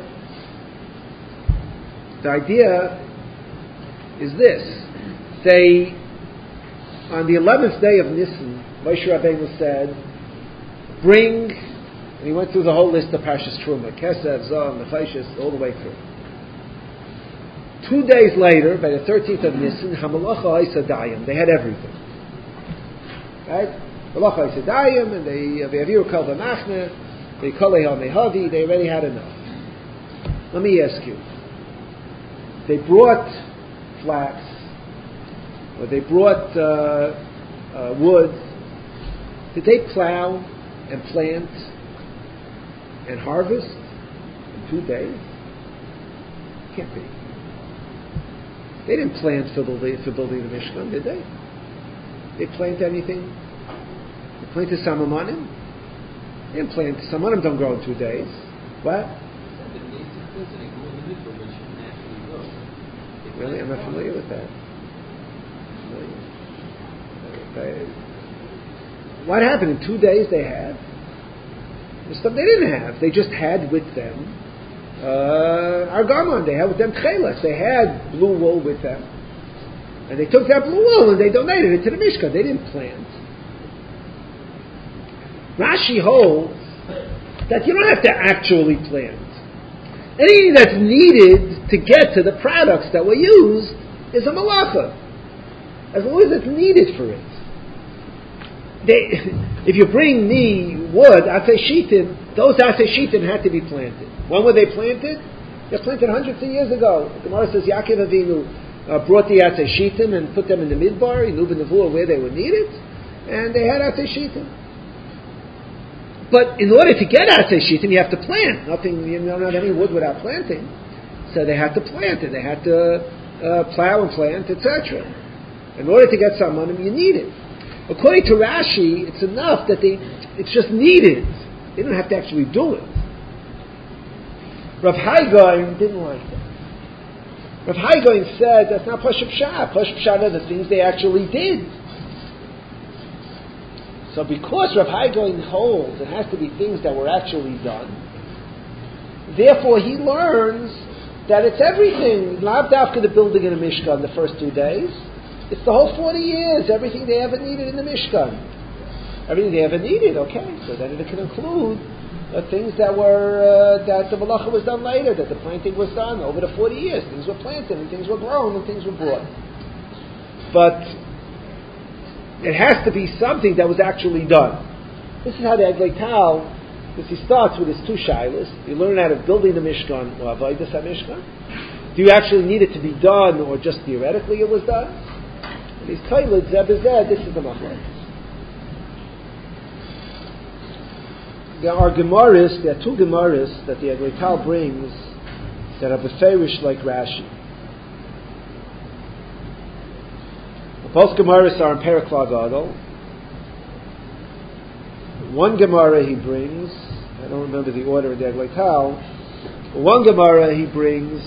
the idea is this. They, on the 11th day of Nisan, Moshe Rabbeinu said, bring, and he went through the whole list of Parshas Truma, Kesef, Zohar, Nefashis, all the way through. 2 days later, by the 13th of Nisan, Hamalacha Isadayim, they had everything. Right? Malacha Isadayim, and they Aviru Kal V'Machne, they Kolei HaMehavi, they already had enough. Let me ask you, they brought flax, or they brought wood. Did they plow and plant and harvest in 2 days? Can't be. They didn't plant for building the Mishkan, did they? They plant anything? They planted Samamanim? They didn't plant. Samamanim don't grow in 2 days. What? Really? I'm not familiar with that. What happened? In 2 days they had? The stuff they didn't have. They just had with them Argamon. They had with them Tchelas. They had blue wool with them. And they took that blue wool and they donated it to the Mishkan. They didn't plant. Rashi holds that you don't have to actually plant. Anything that's needed to get to the products that were used is a malacha, as long as it's needed for it. If you bring me wood, atzei shitim, those atzei shitim had to be planted. When were they planted? They were planted hundreds of years ago. The Gemara says Yaakov Avinu brought the atzei shitim and put them in the midbar, in Uben Nevuah, where they were needed, and they had atzei shitim. But in order to get atzei shitim, you have to plant. You don't have any wood without planting. So they had to plant it. They had to plow and plant, etc. In order to get some money, you need it. According to Rashi, it's enough that it's just needed. They don't have to actually do it. Rav Hai Gaon didn't like that. Rav Hai Gaon said that's not Pashup Pshat. Pashup Pshat are the things they actually did. So because Rav Hai Gaon holds it has to be things that were actually done, therefore he learns that it's everything. Lav dafka the building in the Mishkan the first 2 days. It's the whole 40 years, everything they ever needed in the Mishkan. Everything they ever needed, okay. So then it can include things that were, that the malacha was done later, that the planting was done over the 40 years. Things were planted, and things were grown, and things were brought. But it has to be something that was actually done. This is how the Eglei Tal, because he starts with his 2 shilas. You learn out of building the Mishkan, or avodas HaMishkan. Do you actually need it to be done, or just theoretically it was done? These toilets, this is the machlokes. There are 2 Gemaras that the Eglei Tal brings that are beferish like Rashi. Both Gemaras are in Perek Gadol. One Gemara he brings, I don't remember the order of the Eglei Tal, but one Gemara he brings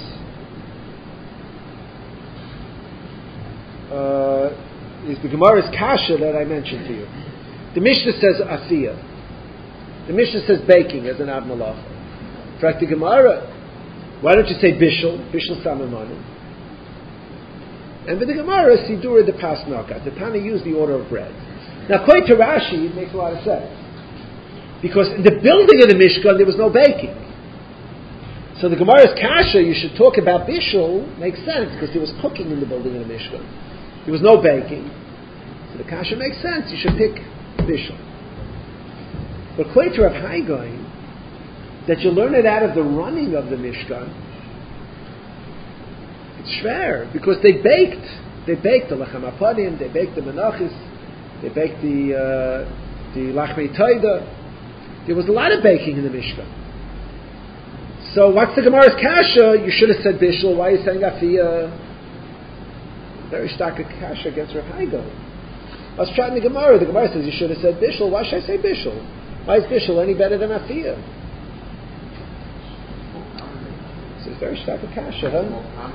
is the Gemara's kasha that I mentioned to you. The Mishnah says afiyah. The Mishnah says baking as an ab malacha. In fact, the Gemara, why don't you say bishul samamanim? And with the Gemara, sidura de pasnaka. The Tana used the order of bread. Now, according to Rashi, it makes a lot of sense. Because in the building of the Mishkan, there was no baking. So the Gemara's kasha, you should talk about bishul, makes sense, because there was cooking in the building of the Mishkan. There was no baking. So the kasha makes sense. You should pick bishul. But according to Rav Hai Gaon, that you learn it out of the running of the Mishkan, it's schwer, because they baked the lechem apanim, they baked the menachis, they baked the lachmei toida. There was a lot of baking in the Mishkan. So what's the Gemara's kasha? You should have said bishul. Why are you saying afiyah? Very stark kasha against Rav Hai Gaon. I was trying the Gemara. The Gemara says you should have said bishul. Why should I say bishul? Why is bishul any better than afiyah? So it's very stark kasha, huh?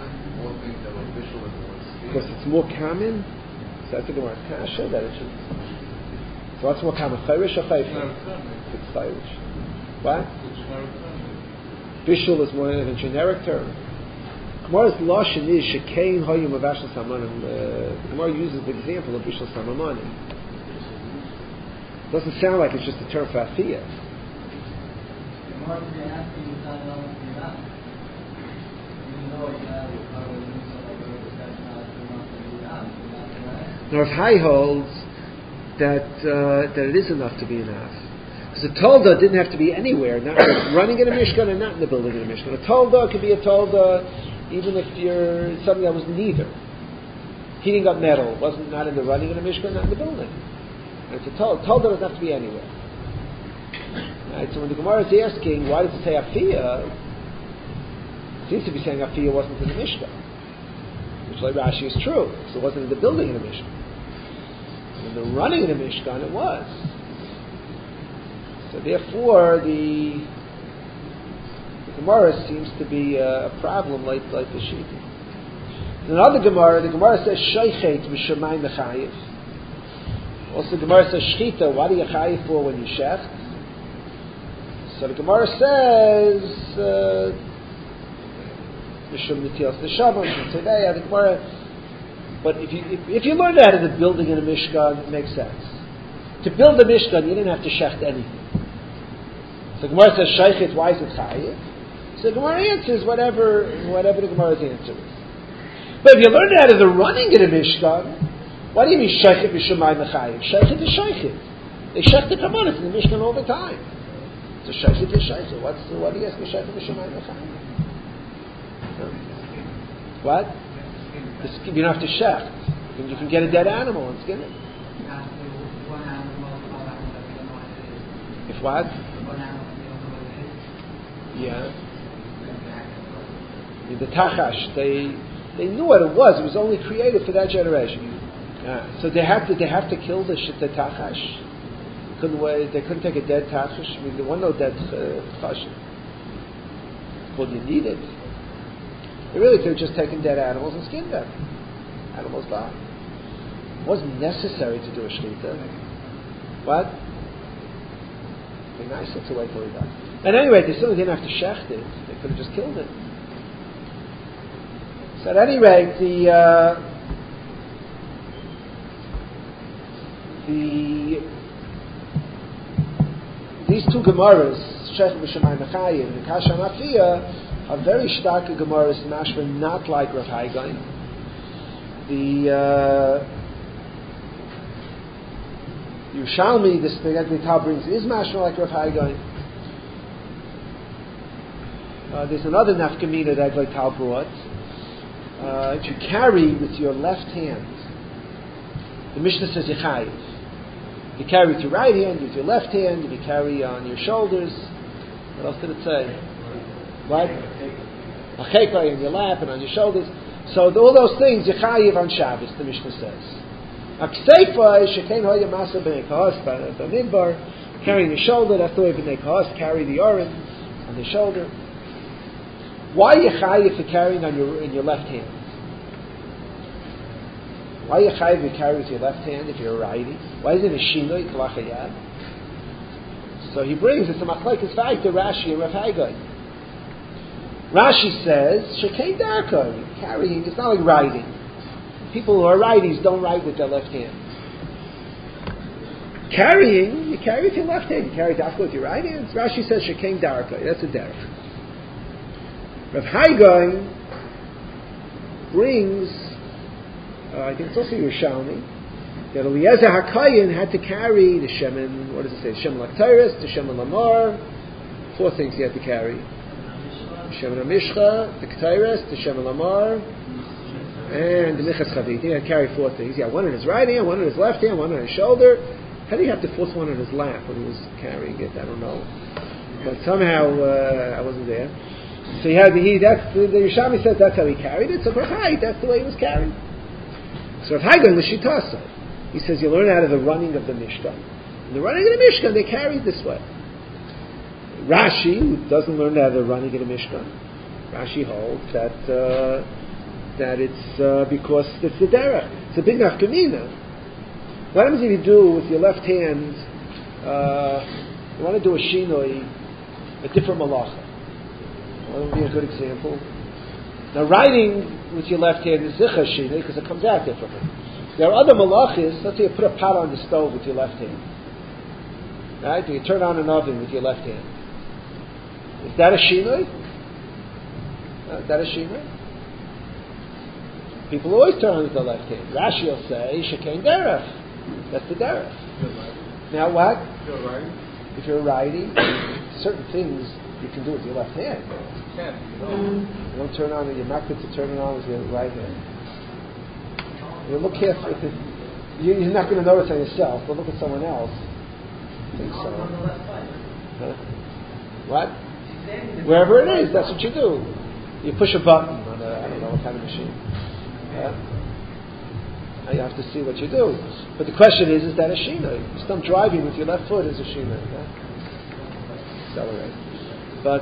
Because it's more common. So that's the Gemara's kasha that it should. So what's more common? Chayrish or chayfa? It's chayrish. What? Bishul is more of a generic term. Gemara's lashon is shekein hoyim avashal samanim. Gemara uses the example of bishul samamanim. Doesn't sound like it's just a term for afiyah. Rav Hai holds that it is enough to be enough. Because a tolda didn't have to be anywhere, not running in a Mishkan and not in the building in a Mishkan. A tolda could be a tolda even if you're something that was neither. Heating up metal wasn't not in the running in a Mishkan, not in the building. And it's a tolda. Tolda doesn't have to be anywhere. Right, so when the Gemara is asking, why does it say afiyah? It seems to be saying afiyah wasn't in the Mishkan. Which like Rashi is true. So it wasn't in the building in the Mishkan. In the running in the Mishkan it was. So therefore the Gemara seems to be a problem like the Shita. In another Gemara, the Gemara says Shoichet Mishamayim Mechayiv. Also the Gemara says Shchita, what are you chayiv for when you shecht? So the Gemara says Mishum Nitios Neshavim, Mishum Tzedei, the Gemara. But if you learn that in the building in a Mishkan, it makes sense. To build a Mishkan, you didn't have to shecht anything. So the Gemara says Shoichet, why is it chayiv? So the Gemara answers whatever the Gemara's answer is. But if you learn it out of the running in a Mishkan, what do you mean Shaychit B'Shamayim Mechayim? Shaychit is Shaychit. They shech the Kabbalah in the Mishkan all the time. So Shaychit is Shaychit. What do you ask me Shaychit B'Shamayim Mechayim? What? You don't have to shecht. You can get a dead animal and skin it. If what? Yeah. The Tachash, they knew what it was. It was only created for that generation. So they have to kill the Tachash. They couldn't take a dead Tachash. I mean, there was no dead Chash. Well, you need it. They really could have just taken dead animals and skinned them. Animals die. It wasn't necessary to do a shechita. What? Be nicer to wait till he died. And anyway, they certainly didn't have to shecht it. They could have just killed it. So at any rate, these two Gemaras, Shechem B'Shamayim Mechayim and Kasha Mafia, are very stark Gemaras, mashma not like Rav Hai Gaon. The Yerushalmi, the Egli Tal brings, is mashma like Rav Hai Gaon. There's another nafkamina that Egli Tal brought. If you carry with your left hand, the Mishnah says Yechayiv. You carry with your right hand, with your left hand, if you carry on your shoulders. What else did it say? What? A chekah in your lap and on your shoulders. So all those things, Yechayiv on Shabbos, the Mishnah says. Akseifa is Shekein Hoya Masa B'nei Kahos B'Midbar, carrying your shoulder, that's the way B'nei Kahos carry the Oren on the shoulder. Why Yechayiv for carrying in your left hand? Why Yechayiv you carry with your left hand if you're a righty? Why is it a Shinoi Kalachayad? So he brings it's a Machlekes Vayta Rashi and Rav Hai Gaon. Rashi says Shekein Darka, carrying, it's not like riding. People who are righties don't ride with their left hand. Carrying, you carry with your left hand. You carry Dafka with your right hand. Rashi says Shekein Darka, that's a derech. Rav Hai Gaon brings, I think it's also Yerushalmi, that Eliezer HaKayin had to carry the Shemin, what does it say? Shemin Lakteris, the Shemin Lamar, 4 things he had to carry. Shemin HaMishcha, the Kteris, the Shemin Lamar, and the Michas Chavit. He had to carry 4 things. He had one in his right hand, one in his left hand, one on his shoulder. How did he have the 4th one in his lap when he was carrying it? I don't know. But somehow, I wasn't there. So the Yerushalmi says that's how he carried it. So Rav Hai, that's the way he was carried. So Rav Hai Gaon l'shitasa. He says you learn out of the running of the Mishkan. In the running of the Mishkan, they carried this way. Rashi, who doesn't learn out of the running of the Mishkan, Rashi holds that it's because it's the derech. It's a big nafkamina. What happens if you do with your left hand? You want to do a shinoi, a different malacha. That would be a good example. Now, writing with your left hand is zicha shinoi because it comes out differently. There are other malachis. Let's say you put a pot on the stove with your left hand. Right? You turn on an oven with your left hand. Is that a shinoi? Is that a shinoi? People always turn on with their left hand. Rashi will say shekein derech. That's the derech. Now what? If you're writing, certain things you can do with your left hand. You don't turn on it. You're not good to turn it on with your right hand. You look carefully. You're not going to notice on yourself, but look at someone else. I think so. Huh? What? Wherever it is, that's what you do. You push a button on I don't know what kind of machine. Now you have to see what you do. But the question is that a shinoi? Some driving with your left foot is a shinoi. Accelerate. But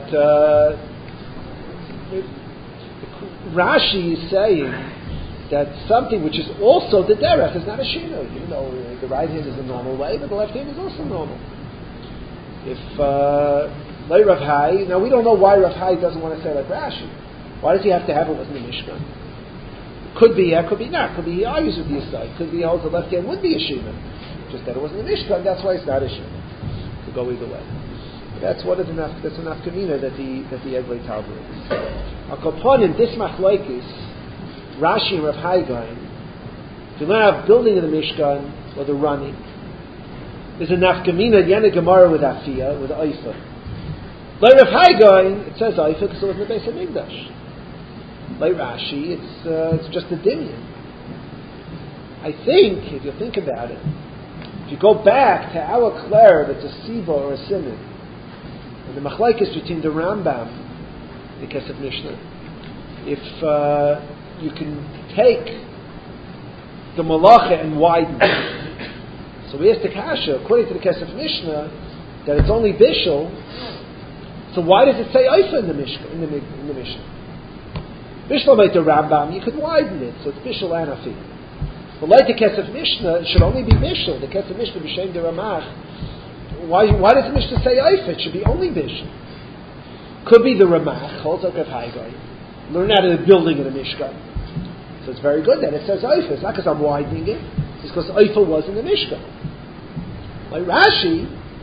Rashi is saying that something which is also the derech is not a shinoi. Even though the right hand is the normal way, but the left hand is also normal. If Rav Hai, now we don't know why Rav Hai doesn't want to say like Rashi. Why does he have to have it wasn't the Mishkan? Could be, could be not. Could be he argues with the side. Could be he holds the left hand would be a shinoi. Just that it wasn't the Mishkan, that's why it's not a shinoi. Could go either way. That's one of the that's an nafkamina that the Eglei Talmud is. Al Koponim, this machlokes, Rashi and Rav Hai Gaon, if you learn how building in the Mishkan or the running, there's a nafkamina Yana Gemara with Afiyah, with Eifa. Like Rav Hai Gaon, it says Eifa because it was in the Beis HaMikdash. Like Rashi, it's just a dinyan. I think, if you think about it, if you go back to our Clare, that's a Siva or a Siman, and the machlokes between the Rambam, the Kesef Mishnah, if you can take the Malacha and widen it. So we asked the Kasha, according to the Kesef Mishnah, that it's only Bishul, so why does it say Eifa in the Mishnah? Bishul made the Rambam, you could widen it, so it's Bishul and Afiyah. But like the Kesef Mishnah, it should only be Bishul. The Kesef Mishnah, B'Shem de Ramach. Why does the Mishnah say Eifa? It should be only Bishul. Could be the Ramach, holds like Rav Hai Gaon. Learn out of the building of the Mishkan. So it's very good that it says Eifa. It's not because I'm widening it. It's because Eifa was in the Mishkan. Like Rashi,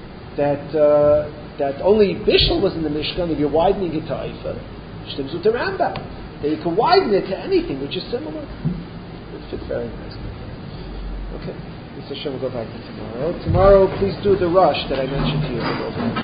that only Bishul was in the Mishkan, if you're widening it to Eifa, Shtims with the Rambam. That you can widen it to anything which is similar. It fits very nicely. Okay. Mr. Hashem will go back to tomorrow. Tomorrow, please do the rush that I mentioned to you.